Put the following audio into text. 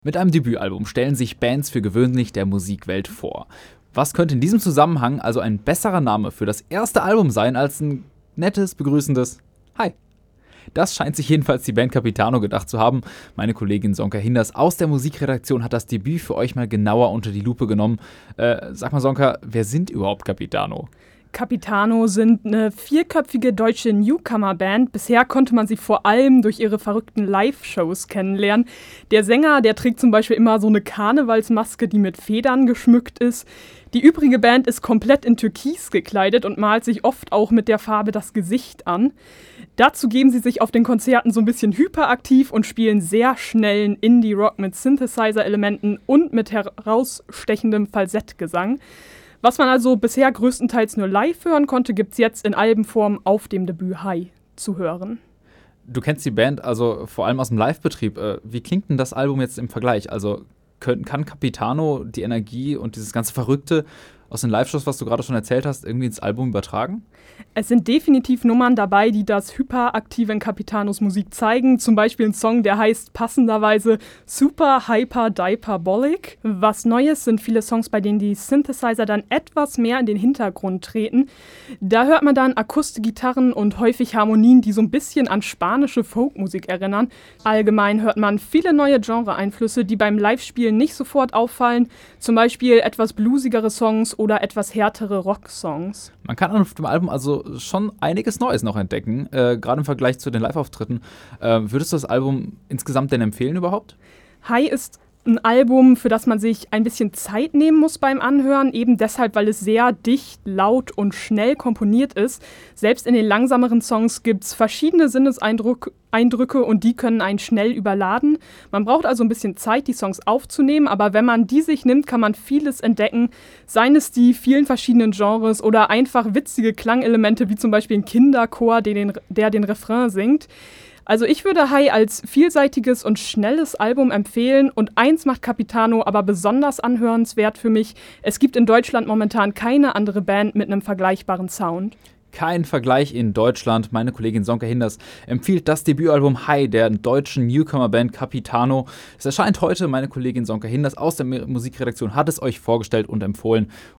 Mit einem Debütalbum stellen sich Bands für gewöhnlich der Musikwelt vor. Was könnte in diesem Zusammenhang also ein besserer Name für das erste Album sein als ein nettes, begrüßendes Hi? Das scheint sich jedenfalls die Band Capitano gedacht zu haben. Meine Kollegin Sonka Hinders aus der Musikredaktion hat das Debüt für euch mal genauer unter die Lupe genommen. Sag mal Sonka, wer sind überhaupt Capitano? Capitano sind eine vierköpfige deutsche Newcomer-Band. Bisher konnte man sie vor allem durch ihre verrückten Live-Shows kennenlernen. Der Sänger, der trägt zum Beispiel immer so eine Karnevalsmaske, die mit Federn geschmückt ist. Die übrige Band ist komplett in Türkis gekleidet und malt sich oft auch mit der Farbe das Gesicht an. Dazu geben sie sich auf den Konzerten so ein bisschen hyperaktiv und spielen sehr schnellen Indie-Rock mit Synthesizer-Elementen und mit herausstechendem Falsettgesang. Was man also bisher größtenteils nur live hören konnte, gibt's jetzt in Albenform auf dem Debüt Hi zu hören. Du kennst die Band also vor allem aus dem Live-Betrieb. Wie klingt denn das Album jetzt im Vergleich? Also kann Capitano die Energie und dieses ganze Verrückte aus den Live-Shows, was du gerade schon erzählt hast, irgendwie ins Album übertragen? Es sind definitiv Nummern dabei, die das Hyperaktive in Capitanos Musik zeigen. Zum Beispiel ein Song, der heißt passenderweise Super Hyper Diapabolic. Was Neues sind viele Songs, bei denen die Synthesizer dann etwas mehr in den Hintergrund treten. Da hört man dann Akustikgitarren und häufig Harmonien, die so ein bisschen an spanische Folkmusik erinnern. Allgemein hört man viele neue Genre-Einflüsse, die beim Live-Spielen nicht sofort auffallen. Zum Beispiel etwas bluesigere Songs oder etwas härtere Rock-Songs. Man kann auf dem Album also schon einiges Neues noch entdecken, gerade im Vergleich zu den Live-Auftritten. Würdest du das Album insgesamt denn empfehlen überhaupt? Hi ist ein Album, für das man sich ein bisschen Zeit nehmen muss beim Anhören, eben deshalb, weil es sehr dicht, laut und schnell komponiert ist. Selbst in den langsameren Songs gibt es verschiedene Sinneseindrücke und die können einen schnell überladen. Man braucht also ein bisschen Zeit, die Songs aufzunehmen, aber wenn man die sich nimmt, kann man vieles entdecken. Seien es die vielen verschiedenen Genres oder einfach witzige Klangelemente, wie zum Beispiel ein Kinderchor, der den Refrain singt. Also ich würde Hi als vielseitiges und schnelles Album empfehlen und eins macht Capitano aber besonders anhörenswert für mich. Es gibt in Deutschland momentan keine andere Band mit einem vergleichbaren Sound. Kein Vergleich in Deutschland. Meine Kollegin Sonka Hinders empfiehlt das Debütalbum Hi der deutschen Newcomer-Band Capitano. Es erscheint heute. Meine Kollegin Sonka Hinders aus der Musikredaktion hat es euch vorgestellt und empfohlen.